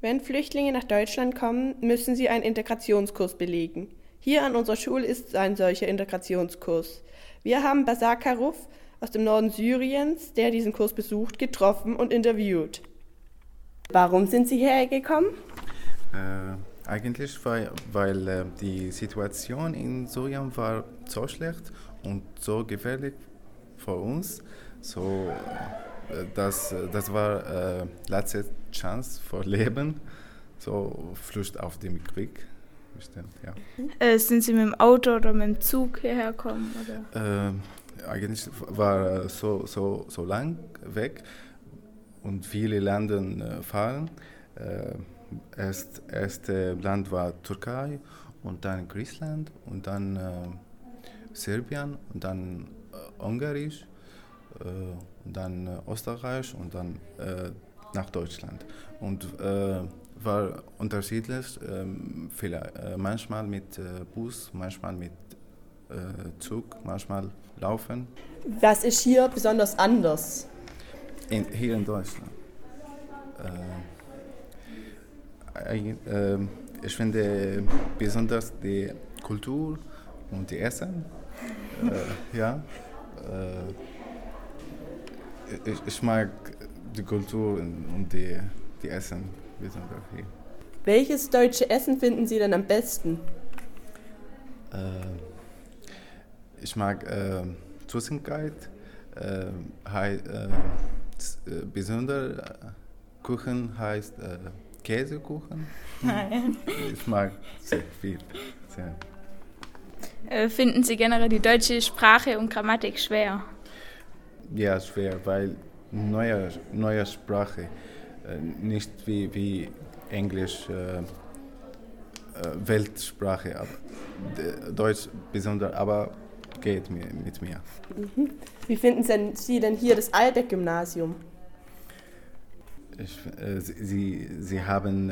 Wenn Flüchtlinge nach Deutschland kommen, müssen sie einen Integrationskurs belegen. Hier an unserer Schule ist ein solcher Integrationskurs. Wir haben Basar Karuf aus dem Norden Syriens, der diesen Kurs besucht, getroffen und interviewt. Warum sind Sie hergekommen? Eigentlich, weil die Situation in Syrien war so schlecht und so gefährlich für uns. So, das war letzte Chance für Leben. So, Flucht auf dem Krieg. Bestimmt, ja. Sind Sie mit dem Auto oder mit dem Zug hierher gekommen? Eigentlich war so lang weg und viele Länder fahren. Erste Land war Türkei und dann Griechenland und dann Serbien und dann Ungarisch und dann Österreich und dann nach Deutschland. Und war unterschiedlich, manchmal mit Bus, manchmal mit Zug, manchmal laufen. Was ist hier besonders anders? Hier in Deutschland. Ich finde besonders die Kultur und die Essen. Ich mag die Kultur und die Essen besonders hier. Welches deutsche Essen finden Sie denn am besten? Ich mag Süßigkeit, besonder Kuchen heißt Käsekuchen. Nein. Ich mag sehr viel. Sehr. Finden Sie generell die deutsche Sprache und Grammatik schwer? Ja, schwer, weil neue Sprache, nicht wie Englisch, Weltsprache, aber Deutsch besonders, aber geht mit mir. Wie finden Sie denn hier das Albeck-Gymnasium? Sie haben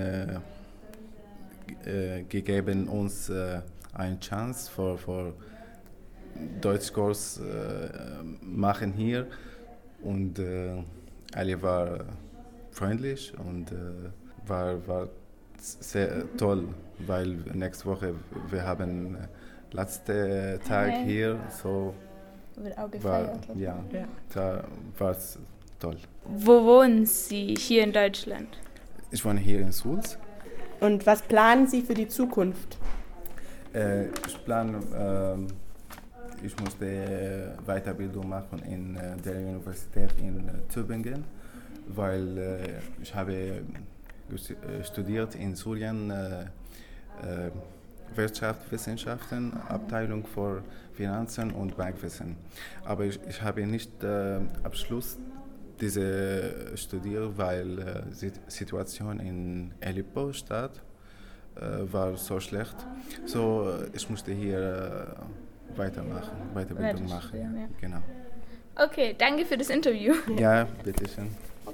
gegeben uns eine Chance für Deutschkurs machen hier und alle waren freundlich und war sehr toll, weil nächste Woche wir haben letzten Tag hier, so Wird auch gefeiert. da war es toll. Wo wohnen Sie hier in Deutschland? Ich wohne hier in Sulz. Und was planen Sie für die Zukunft? Ich plane, ich musste Weiterbildung machen in der Universität in Tübingen, weil ich habe studiert in Syrien Wirtschaftswissenschaften, Abteilung für Finanzen und Bankwesen. Aber ich habe nicht Abschluss diese studiert, weil die Situation in Aleppo Stadt war so schlecht. So ich musste hier Weiterbildung machen. Ja. Genau. Okay, danke für das Interview. Ja, bitteschön.